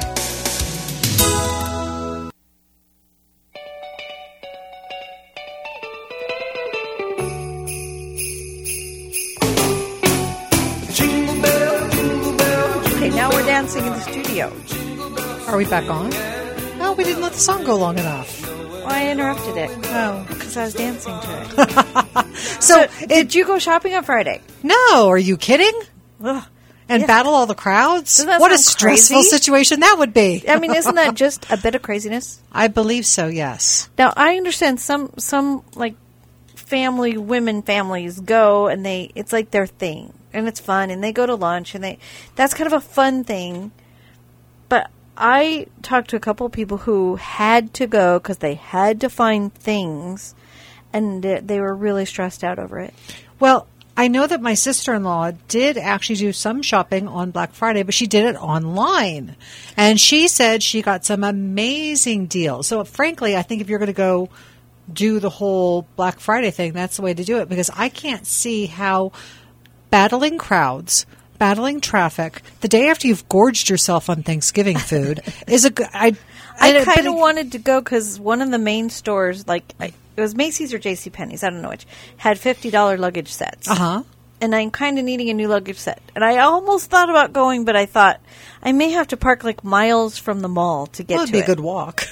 Dancing in the studio. Are we back on? No, we didn't let the song go long enough. Well, I interrupted it. Oh, because I was dancing to it. so, so it, did you go shopping on Friday? No, are you kidding? Ugh. And yeah. battle all the crowds? What a stressful crazy? situation that would be. I mean, isn't that just a bit of craziness? I believe so, yes. Now, I understand some, some like, family, women families go and they, it's like their thing. And it's fun, and they go to lunch, and they, that's kind of a fun thing. But I talked to a couple of people who had to go because they had to find things, and they, they were really stressed out over it. Well, I know that my sister-in-law did actually do some shopping on Black Friday, but she did it online. And she said she got some amazing deals. So, frankly, I think if you're going to go do the whole Black Friday thing, that's the way to do it, because I can't see how battling crowds, battling traffic, the day after you've gorged yourself on Thanksgiving food is a good... I, I, I kind of wanted to go because one of the main stores, like... I, it was Macy's or JCPenney's, I don't know which, had fifty dollars luggage sets. Uh-huh. And I'm kind of needing a new luggage set. And I almost thought about going, but I thought I may have to park like miles from the mall to get well, to it'd be it. a good walk.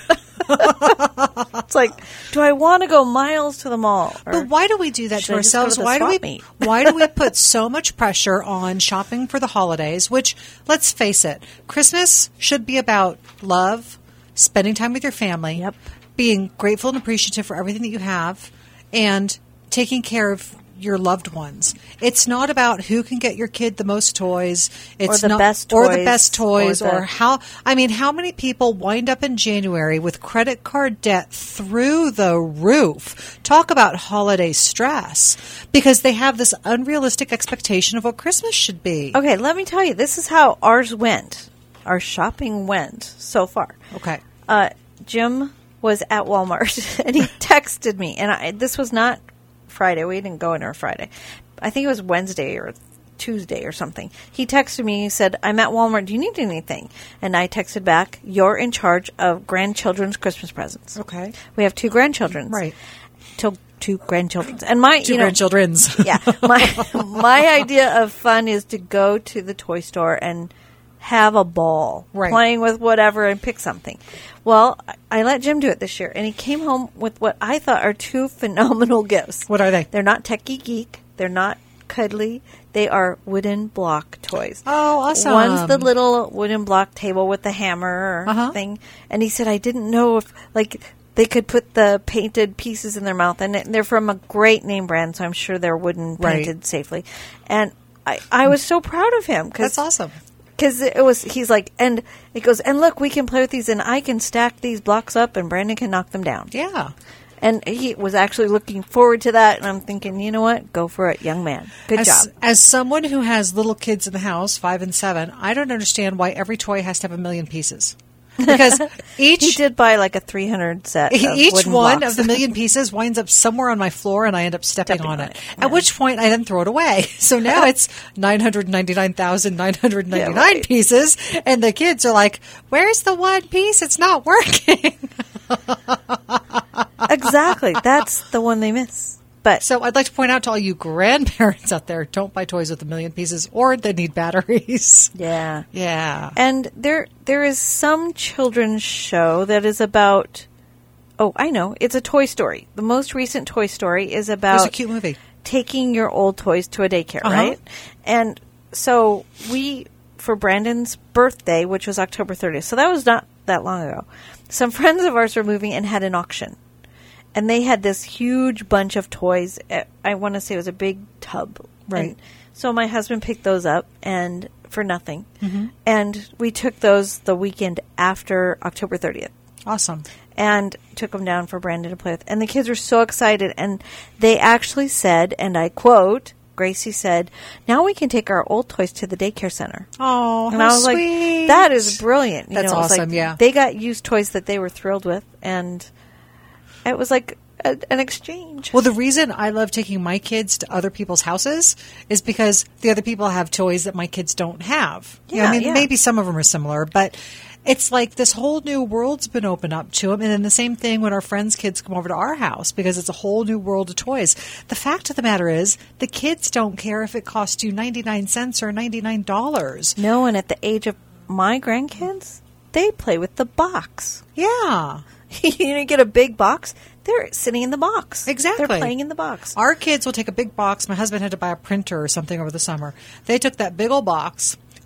It's like, do I want to go miles to the mall? But why do we do that to I just go ourselves? to the Why do we swap meet? why do we put so much pressure on shopping for the holidays, which, let's face it, Christmas should be about love, spending time with your family, Yep. being grateful and appreciative for everything that you have, and taking care of your loved ones. It's not about who can get your kid the most toys. It's Or the not, best or the toys, best toys, or or, the- how. I mean, how many people wind up in January with credit card debt through the roof? Talk about holiday stress, because they have this unrealistic expectation of what Christmas should be. Okay, let me tell you, this is how ours went. Our shopping went so far. Okay. Uh, Jim was at Walmart and he texted me, and I, this was not Friday. We didn't go in on Friday. I think it was Wednesday or Tuesday or something. He texted me. He said, "I'm at Walmart. Do you need anything?" And I texted back, "You're in charge of grandchildren's Christmas presents." Okay. We have two grandchildren. Right. Till two grandchildren. And my Two you know, grandchildren's. yeah. My my idea of fun is to go to the toy store and have a ball, Right. playing with whatever and pick something. Well, I- I let Jim do it this year, and he came home with what I thought are two phenomenal gifts. What are they? They're not techie geek. They're not cuddly. They are wooden block toys. Oh, awesome. One's the little wooden block table with the hammer Uh-huh. thing, and he said, I didn't know if, like, they could put the painted pieces in their mouth, and they're from a great name brand, so I'm sure they're wooden Right. painted safely. And I, I was so proud of him. Cause, That's awesome. Because it was, he's like, and it goes, and look, we can play with these, and I can stack these blocks up, and Brandon can knock them down. Yeah. And he was actually looking forward to that, and I'm thinking, you know what? Go for it, young man. Good as, job. As someone who has little kids in the house, five and seven, I don't understand why every toy has to have a million pieces. Because each he did buy like a three hundred set. Of each wooden one blocks. of the million pieces winds up somewhere on my floor, and I end up stepping, Stepping on on it. it, At which point, I then throw it away. So now it's nine hundred ninety-nine thousand nine hundred ninety-nine Yeah, right. pieces, and the kids are like, "Where's the one piece? It's not working." Exactly. That's the one they miss. But So I'd like to point out to all you grandparents out there, don't buy toys with a million pieces, or they need batteries. yeah. Yeah. And there there is some children's show that is about, oh, I know, it's a Toy Story. The most recent Toy Story is It about was a cute movie. taking your old toys to a daycare, Uh-huh. right? And so we, for Brandon's birthday, which was October thirtieth, so that was not that long ago, some friends of ours were moving and had an auction. And they had this huge bunch of toys. Uh, I want to say it was a big tub. Right. And so my husband picked those up and for nothing. Mm-hmm. And we took those the weekend after October thirtieth. Awesome. And took them down for Brandon to play with. And the kids were so excited. And they actually said, and I quote, Gracie said, "Now we can take our old toys to the daycare center." Oh, And how I was sweet. like, that is brilliant. You That's know, it was awesome, like yeah. They got used toys that they were thrilled with. And it was like a, an exchange. Well, the reason I love taking my kids to other people's houses is because the other people have toys that my kids don't have. You know, Yeah, I mean, yeah. maybe some of them are similar, but it's like this whole new world's been opened up to them. And then the same thing when our friends' kids come over to our house, because it's a whole new world of toys. The fact of the matter is, the kids don't care if it costs you ninety-nine cents or ninety-nine dollars. No, and at the age of my grandkids, they play with the box. Yeah. You know, you get a big box, they're sitting in the box. Exactly. They're playing in the box. Our kids will take a big box. My husband had to buy a printer or something over the summer. They took that big old box,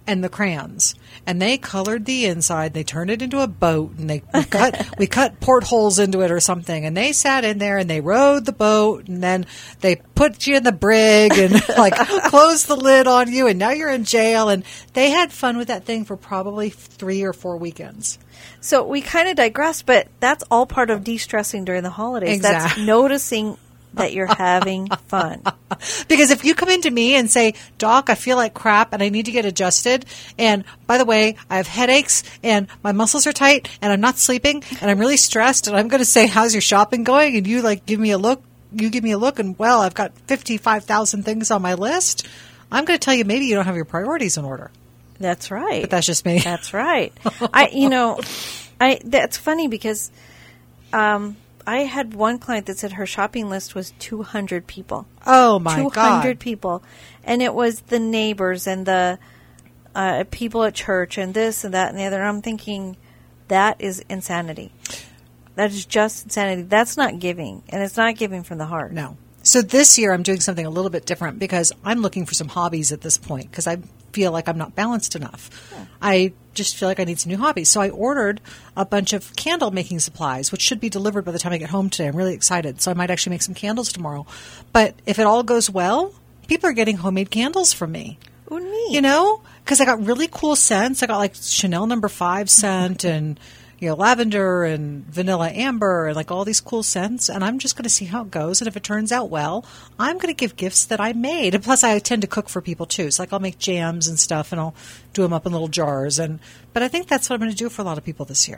and the crayons, and they colored the inside. They turned it into a boat, and they we cut we cut portholes into it or something. And they sat in there and they rowed the boat, and then they put you in the brig and like closed the lid on you, and now you're in jail. And they had fun with that thing for probably three or four weekends. So we kind of digress, but that's all part of de-stressing during the holidays. Exactly. That's noticing that you're having fun. Because if you come into me and say, Doc, I feel like crap and I need to get adjusted, and by the way, I have headaches and my muscles are tight and I'm not sleeping and I'm really stressed, and I'm going to say, how's your shopping going? And you like give me a look, you give me a look, and well, I've got fifty-five thousand things on my list. I'm going to tell you maybe you don't have your priorities in order. That's right. But that's just me. That's right. I, you know, I that's funny because um, I had one client that said her shopping list was two hundred people. Oh, my God. two hundred people. And it was the neighbors and the uh, people at church and this and that and the other. And I'm thinking, that is insanity. That is just insanity. That's not giving. And it's not giving from the heart. No. So this year I'm doing something a little bit different because I'm looking for some hobbies at this point because I feel like I'm not balanced enough. Yeah. I just feel like I need some new hobbies. So I ordered a bunch of candle making supplies, which should be delivered by the time I get home today. I'm really excited. So I might actually make some candles tomorrow. But if it all goes well, people are getting homemade candles from me. Oh, neat. You know, because I got really cool scents. I got like Chanel number five scent and, you know, lavender and vanilla amber and like all these cool scents. And I'm just going to see how it goes. And if it turns out well, I'm going to give gifts that I made. And plus I tend to cook for people too. So like I'll make jams and stuff and I'll do them up in little jars. And, but I think that's what I'm going to do for a lot of people this year.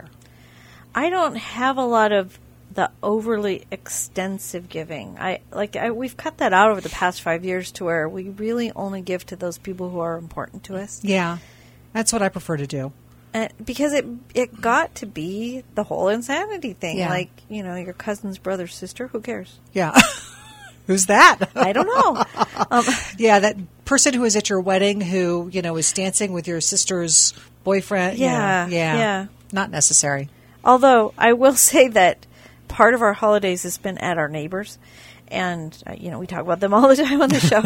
I don't have a lot of the overly extensive giving. I like I, we've cut that out over the past five years to where we really only give to those people who are important to us. Yeah, that's what I prefer to do. Uh, because it it got to be the whole insanity thing. Yeah. Like, you know, your cousin's brother's sister. Who cares? Yeah. Who's that? I don't know. Um, yeah, that person who was at your wedding who, you know, was dancing with your sister's boyfriend. Yeah, you know, yeah. yeah. Not necessary. Although I will say that part of our holidays has been at our neighbors. And, uh, you know, we talk about them all the time on the show.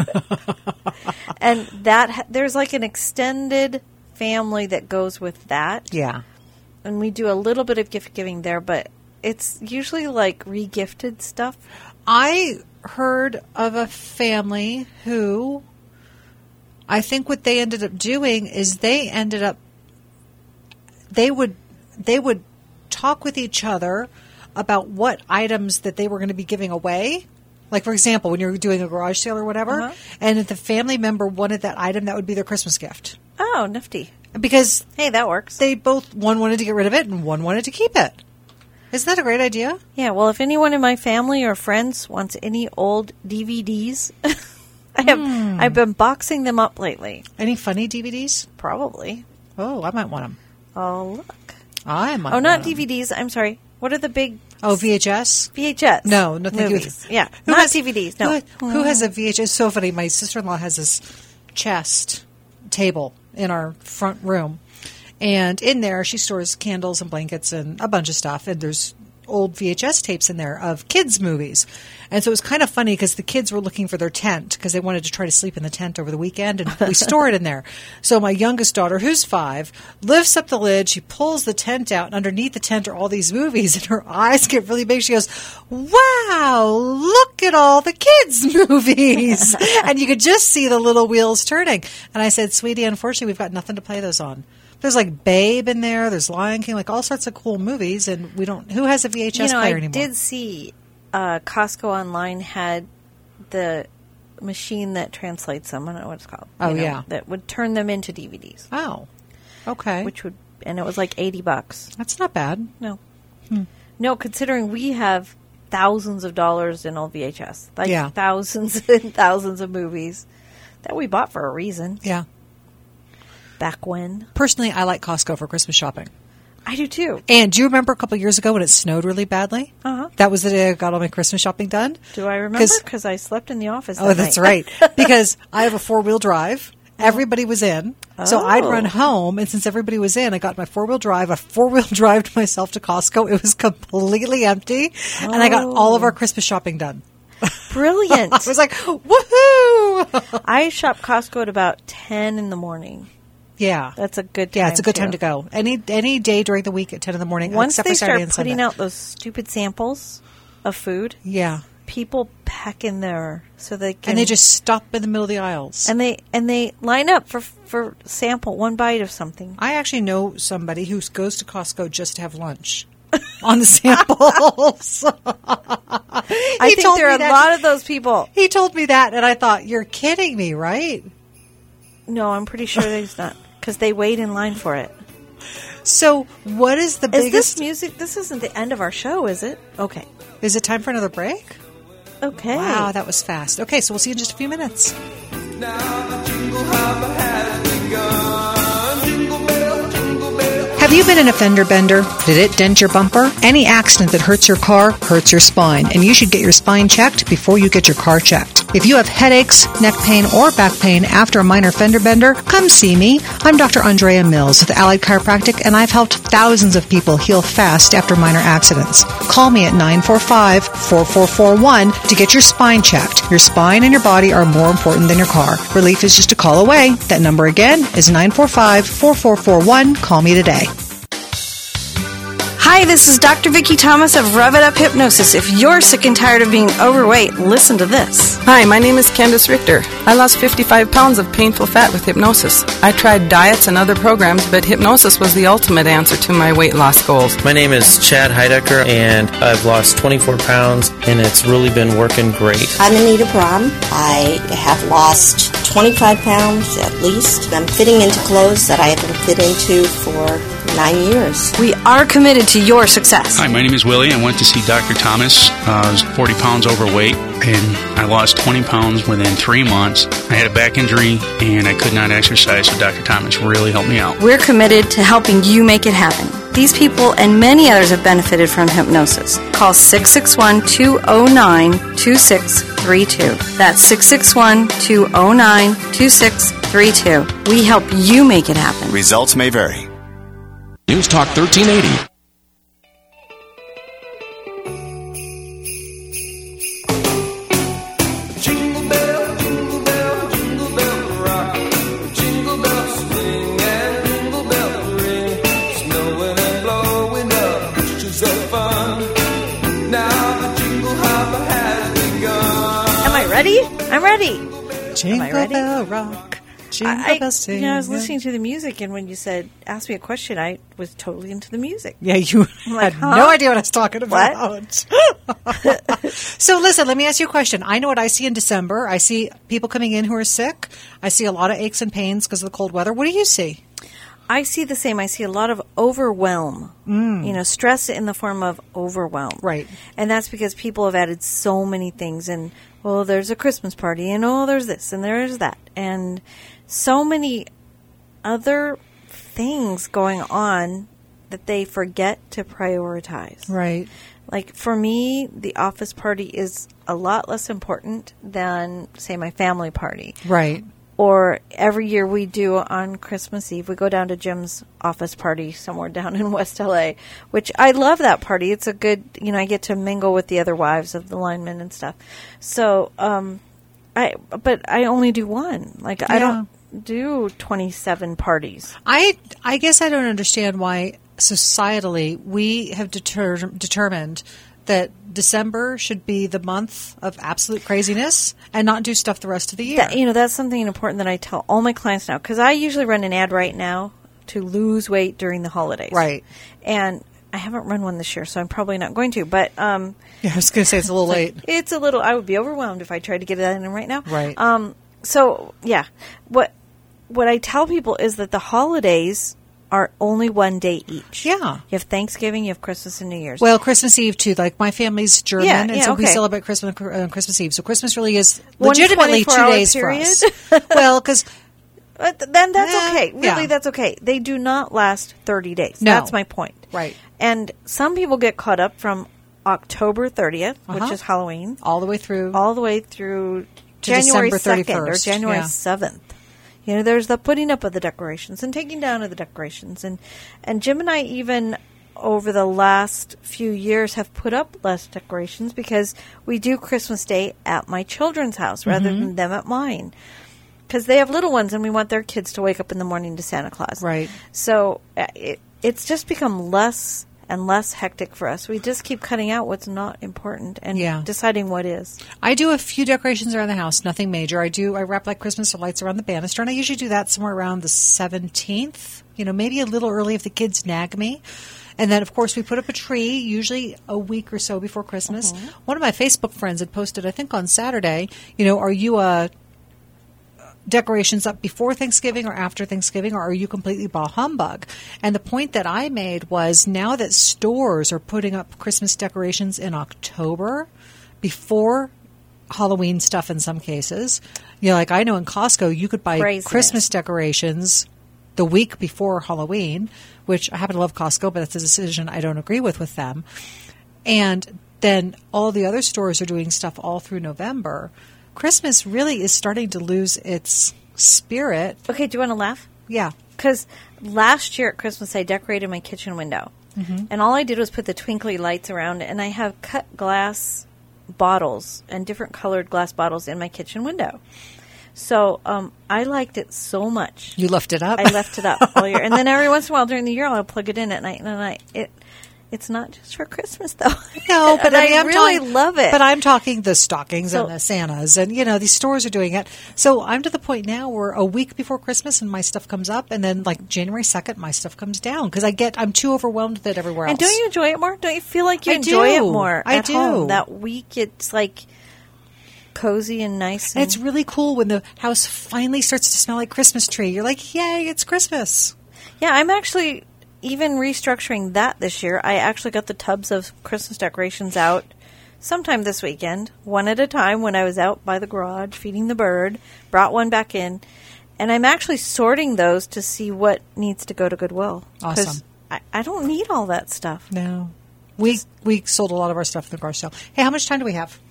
And that ha- there's like an extended family that goes with that. Yeah. And we do a little bit of gift giving there, but it's usually like re-gifted stuff. I heard of a family who I think what they ended up doing is they ended up they would they would talk with each other about what items that they were going to be giving away. Like, for example, when you're doing a garage sale or whatever, Uh-huh. and if the family member wanted that item, that would be their Christmas gift. Oh, nifty. Because hey, that works. They both, one wanted to get rid of it and one wanted to keep it. Isn't that a great idea? Yeah, well, if anyone in my family or friends wants any old D V Ds, I have Hmm. I've been boxing them up lately. Any funny D V Ds? Probably. Oh, I might want them. Oh, look. I might Oh, want not 'em. D V Ds. I'm sorry. What are the big... Oh, V H S? V H S. No, no, thank Movies. you. Yeah, Who not has- D V Ds. No. Who, who has a V H S? It's so funny. My sister-in-law has this chest table in our front room. And in there, she stores candles and blankets and a bunch of stuff. And there's old V H S tapes in there of kids' movies. And so it was kind of funny because the kids were looking for their tent because they wanted to try to sleep in the tent over the weekend. And we store it in there. So my youngest daughter, who's five, lifts up the lid. She pulls the tent out. And underneath the tent are all these movies. And her eyes get really big. She goes, wow, look at all the kids' movies. And you could just see the little wheels turning. And I said, sweetie, unfortunately, we've got nothing to play those on. There's like Babe in there. There's Lion King, like all sorts of cool movies. And we don't, who has a V H S you know, player I anymore? did see uh, Costco online had the machine that translates them. I don't know what it's called. Oh, you know, yeah. That would turn them into D V Ds. Oh, okay. Which would, and it was like eighty bucks. That's not bad. No. Hmm. No, considering we have thousands of dollars in old V H S. Like Yeah. thousands and thousands of movies that we bought for a reason. Yeah. Back when. Personally, I like Costco for Christmas shopping. I do too. And do you remember a couple of years ago when it snowed really badly? Uh-huh. That was the day I got all my Christmas shopping done. Do I remember? Because I slept in the office that Oh, that's night. right. Because I have a four-wheel drive. Everybody was in. So I'd run Oh. home, and since everybody was in, I got my four-wheel drive. I four-wheel drived myself to Costco. It was completely empty, and I got all of our Christmas shopping done. Brilliant. I was like, woohoo! I shop Costco at about ten in the morning. Yeah. That's a good time. Yeah, it's a good too. time to go. Any any day during the week at ten in the morning, Once except they for Saturday start and putting Sunday. out those stupid samples of food, yeah, people pack in there so they can, and they just stop in the middle of the aisles. and they and they line up for for sample one bite of something. I actually know somebody who goes to Costco just to have lunch on the samples. I think there are a lot of those people. He told me that, and I thought, you're kidding me, right? No, I'm pretty sure there's not, because they wait in line for it. So, what is the Is biggest... this music? This isn't the end of our show, is it? Okay. Is it time for another break? Okay. Wow, that was fast. Okay, so we'll see you in just a few minutes. Have you been in a fender bender? Did it dent your bumper? Any accident that hurts your car hurts your spine, and you should get your spine checked before you get your car checked. If you have headaches, neck pain, or back pain after a minor fender bender, come see me. I'm Doctor Andrea Mills with Allied Chiropractic, and I've helped thousands of people heal fast after minor accidents. Call me at nine four five, four four four one to get your spine checked. Your spine and your body are more important than your car. Relief is just a call away. That number again is nine four five, four four four one. Call me today. Hi, this is Doctor Vicki Thomas of Rev It Up Hypnosis. If you're sick and tired of being overweight, listen to this. Hi, my name is Candace Richter. I lost fifty-five pounds of painful fat with hypnosis. I tried diets and other programs, but hypnosis was the ultimate answer to my weight loss goals. My name is Chad Heidecker, and I've lost twenty-four pounds, and it's really been working great. I'm Anita Brahm. I have lost twenty-five pounds at least. I'm fitting into clothes that I haven't fit into for nine years. We are committed to your success. Hi, my name is Willie. I went to see Doctor Thomas. Uh, I was forty pounds overweight, and I lost twenty pounds within three months. I had a back injury, and I could not exercise, so Doctor Thomas really helped me out. We're committed to helping you make it happen. These people and many others have benefited from hypnosis. Call six six one, two oh nine, two six three two. That's six six one, two oh nine, two six three two. We help you make it happen. Results may vary. News Talk thirteen eighty. Jingle bell, jingle bell, jingle bell rock. Jingle bells swing and jingle bells ring. Snowing and blowing up, pictures of fun. Now the jingle hop has begun. Am I ready? I'm ready. Jingle Am I ready? bell rock. Jingle I, bell you know, I was sing. listening to the music, and when you said, ask me a question, I was totally into the music. Yeah, you I'm like, had huh? no idea what I was talking What? about. So listen, let me ask you a question. I know what I see in December. I see people coming in who are sick. I see a lot of aches and pains because of the cold weather. What do you see? I see the same. I see a lot of overwhelm. Mm. You know, stress in the form of overwhelm. Right. And that's because people have added so many things. And, well, there's a Christmas party, and, oh, there's this, and there's that. And so many other things going on that they forget to prioritize. Right. Like, for me, the office party is a lot less important than, say, my family party. Right. Or every year we do on Christmas Eve, we go down to Jim's office party somewhere down in West L A, which I love that party. It's a good, you know, I get to mingle with the other wives of the linemen and stuff. So, um, I, but I only do one. Like, I Yeah. don't do twenty-seven parties. I I guess I don't understand why societally we have deter- determined that December should be the month of absolute craziness and not do stuff the rest of the year. That, you know, that's something important that I tell all my clients now, because I usually run an ad right now to lose weight during the holidays. Right. And I haven't run one this year, so I'm probably not going to. But um, yeah, I was going to say it's a little late. It's a little. I would be overwhelmed if I tried to get that in right now. Right. Um. So yeah, what what I tell people is that the holidays are only one day each. Yeah. You have Thanksgiving, you have Christmas, and New Year's. Well, Christmas Eve too. Like my family's German, Yeah, and yeah, so we okay. celebrate Christmas on uh, Christmas Eve. So Christmas really is One legitimately two twenty-four hour days period? for us. Well, because But then that's Eh, okay. Really, yeah. that's okay. They do not last thirty days. No. That's my point. Right. And some people get caught up from October thirtieth, Uh-huh. which is Halloween, all the way through, all the way through To January December second or thirty-first, January yeah. seventh. You know, there's the putting up of the decorations and taking down of the decorations. And, and Jim and I even over the last few years have put up less decorations because we do Christmas Day at my children's house rather Mhm. than them at mine. because they have little ones, and we want their kids to wake up in the morning to Santa Claus. Right. So uh, it, it's just become less and less hectic for us. We just keep cutting out what's not important and Yeah. deciding what is. I do a few decorations around the house, nothing major. I do, I wrap like Christmas lights around the banister, and I usually do that somewhere around the seventeenth, you know, maybe a little early if the kids nag me. And then, of course, we put up a tree, usually a week or so before Christmas. Mhm. One of my Facebook friends had posted, I think on Saturday, you know, are you a decorations up before Thanksgiving or after Thanksgiving, or are you completely bah humbug? And the point that I made was, now that stores are putting up Christmas decorations in October before Halloween stuff in some cases, you know, like I know in Costco you could buy Craziness. Christmas decorations the week before Halloween, which I happen to love Costco, but that's a decision I don't agree with with them. And then all the other stores are doing stuff all through November. Christmas really is starting to lose its spirit. Okay, do you want to laugh? Yeah. Because last year at Christmas, I decorated my kitchen window. Mhm. And all I did was put the twinkly lights around it, and I have cut glass bottles and different colored glass bottles in my kitchen window. So um, I liked it so much. You left it up? I left it up all year. And then every once in a while during the year, I'll plug it in at night. And I, it, it's not just for Christmas, though. No, but And I, mean, I I'm really talking- love it. But I'm talking the stockings So- and the Santas, and you know these stores are doing it. So I'm to the point now where a week before Christmas, and my stuff comes up, and then like January second, my stuff comes down because I get I'm too overwhelmed with it everywhere else. And don't you enjoy it more? Don't you feel like you I enjoy do. it more I at do. home? That week, it's like cozy and nice. And it's really cool when the house finally starts to smell like Christmas tree. You're like, yay, it's Christmas. Yeah, I'm actually even restructuring that this year. I actually got the tubs of Christmas decorations out sometime this weekend, one at a time when I was out by the garage feeding the bird, brought one back in, and I'm actually sorting those to see what needs to go to Goodwill. 'Cause Awesome. I, I don't need all that stuff. No. We we sold a lot of our stuff in the garage sale. Hey, how much time do we have?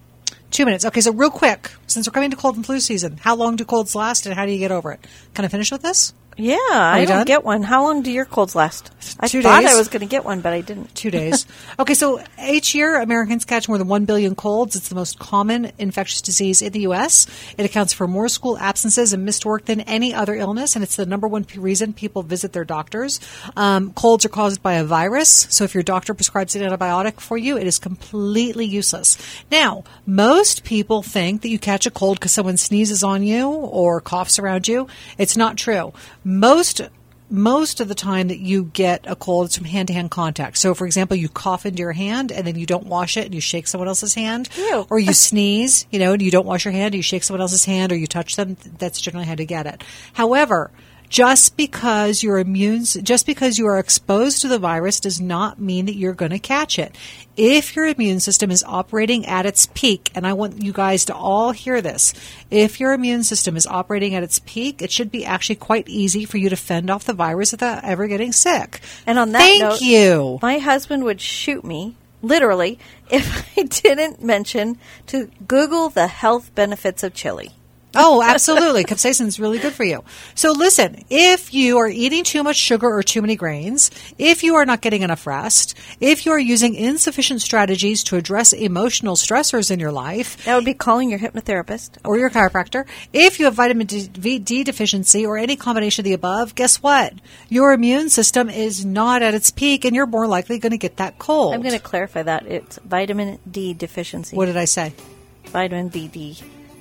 Two minutes. Okay, so real quick, since we're coming to cold and flu season, how long do colds last and how do you get over it? Can I finish with this? Yeah, Are I you don't done? get one. How long do your colds last? I Two thought days. I was going to get one, but I didn't. Two days. Okay, so each year Americans catch more than one billion colds. It's the most common infectious disease in the U S. It accounts for more school absences and missed work than any other illness, and it's the number one p- reason people visit their doctors. Um, colds are caused by a virus, so if your doctor prescribes an antibiotic for you, it is completely useless. Now, most people think that you catch a cold because someone sneezes on you or coughs around you. It's not true. Most Most of the time that you get a cold, it's from hand-to-hand contact. So, for example, you cough into your hand and then you don't wash it and you shake someone else's hand. Ew. Or you sneeze, you know, and you don't wash your hand and you shake someone else's hand or you touch them. That's generally how to get it. However, just because you're immune, just because you are exposed to the virus does not mean that you're going to catch it. If your immune system is operating at its peak, and I want you guys to all hear this, if your immune system is operating at its peak, it should be actually quite easy for you to fend off the virus without ever getting sick. And on that Thank note, you. My husband would shoot me, literally, if I didn't mention to Google the health benefits of chili. Oh, absolutely. Capsaicin is really good for you. So listen, if you are eating too much sugar or too many grains, if you are not getting enough rest, if you are using insufficient strategies to address emotional stressors in your life. That would be calling your hypnotherapist. Or your chiropractor. If you have vitamin D, D deficiency or any combination of the above, guess what? Your immune system is not at its peak and you're more likely going to get that cold. I'm going to clarify that. It's vitamin D deficiency. What did I say? Vitamin B D.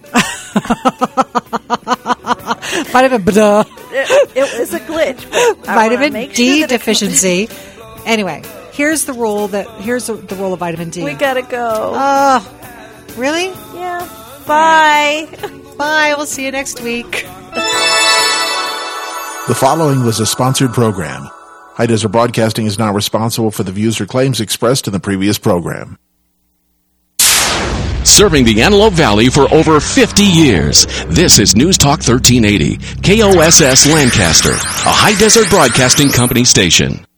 Vitamin D. It, it was a glitch. But I wanna Vitamin make D sure that it- deficiency. Anyway, here's the rule that here's the, the role of vitamin D. We gotta go. Oh, really? Yeah. Bye. Bye. We'll see you next week. The following was a sponsored program. High Desert Broadcasting is not responsible for the views or claims expressed in the previous program. Serving the Antelope Valley for over fifty years, this is News Talk thirteen eighty, K O S S Lancaster, a High Desert Broadcasting Company station.